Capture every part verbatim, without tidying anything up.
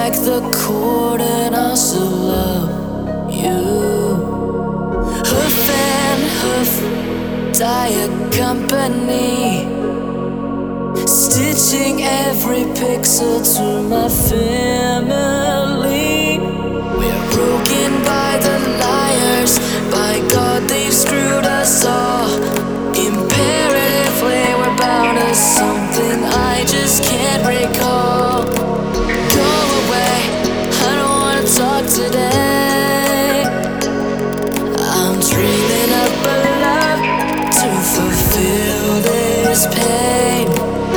strike the chord and I'll still love you. Hoof and hoof, diet company, stitching every pixel to my family. We're broken by the liars, by God they've screwed us all. Imperatively we're bound to something I just can't recall. Go away, I don't wanna talk today. I'm dreaming up a love to fulfill this pain.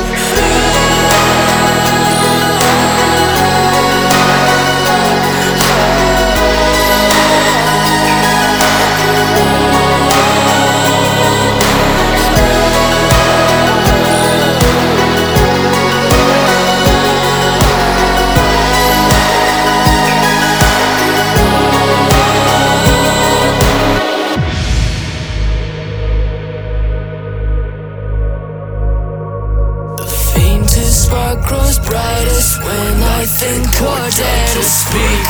Spark grows brightest when I think or dare to speak.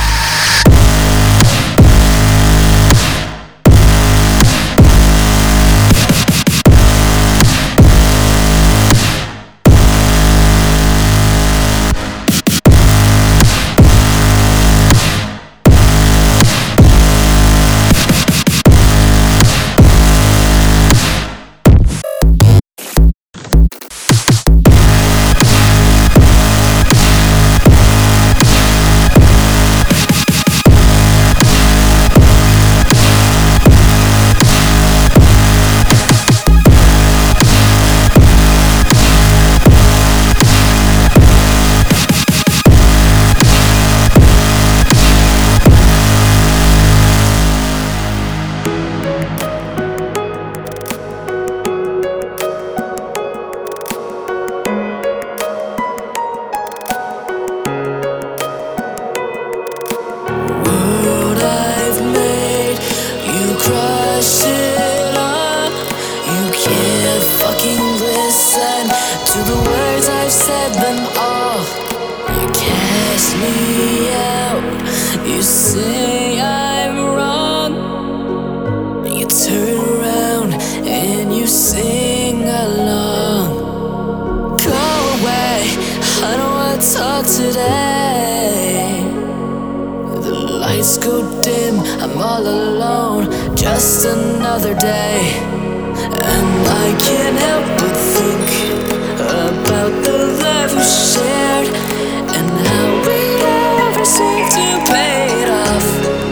To the words I've said them all. You cast me out, you say I'm wrong. You turn around and you sing along. Go away, I don't wanna talk today. The lights go dim, I'm all alone. Just another day, and I can't help but think about the love we shared and how we never seem to pay it off.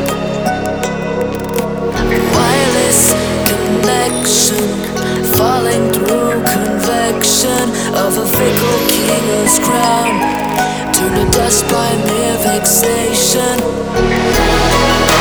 Wireless connection, falling through convection of a fickle king's crown, turned to dust by mere vexation.